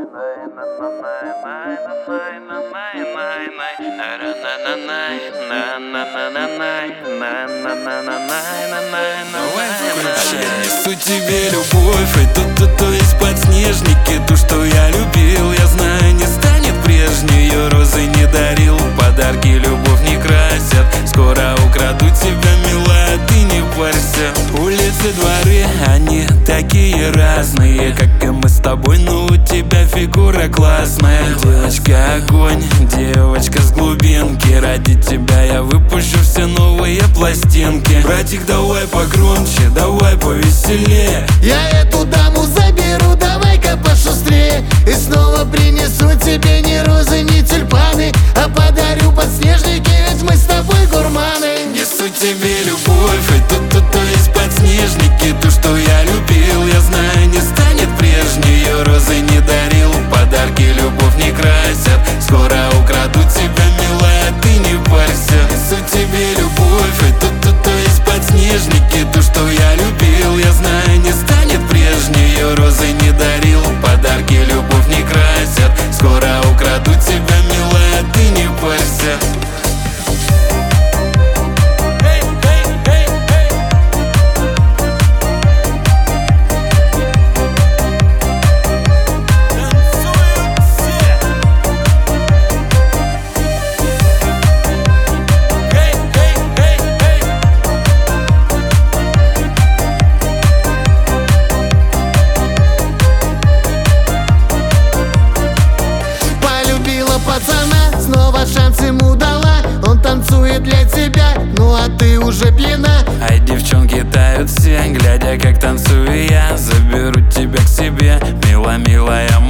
Несу тебе любовь, и то есть подснежники. Ту, что я любил, я знаю, не станет прежней. Ее розы не дарил, подарки любовь не красят. Скоро украду тебя, милая, ты не парься. Улицы, дворы, они такие разные, как и мы с тобой, но у тебя фигура классная. Девочка огонь, девочка с глубинки. Ради тебя я выпущу все новые пластинки. Братик, давай погромче, давай повеселее. Я эту даму заберу, давай-ка пошустрее. И снова принесу тебе не розы, не тюльпаны, а подарю подснежники, ведь мы с тобой гурманы. Несу тебе любовь, и то есть подснежники. Ту, что я любил, я знаю, не станет прежней. Ее розы не дарил, подарки любовь не красят. Скоро украду тебя, милая, ты не парься. Несу тебе любовь, и то есть подснежники. Ту, что я любил, я знаю, не станет прежней. Ее розы не дарил, подарки любовь не красят. Скоро украду тебя, милая, ты не парься. Пацана, снова шанс ему дала. Он танцует для тебя, ну а ты уже пьяна. Ай, девчонки тают все, глядя, как танцую я. Заберу тебя к себе, милая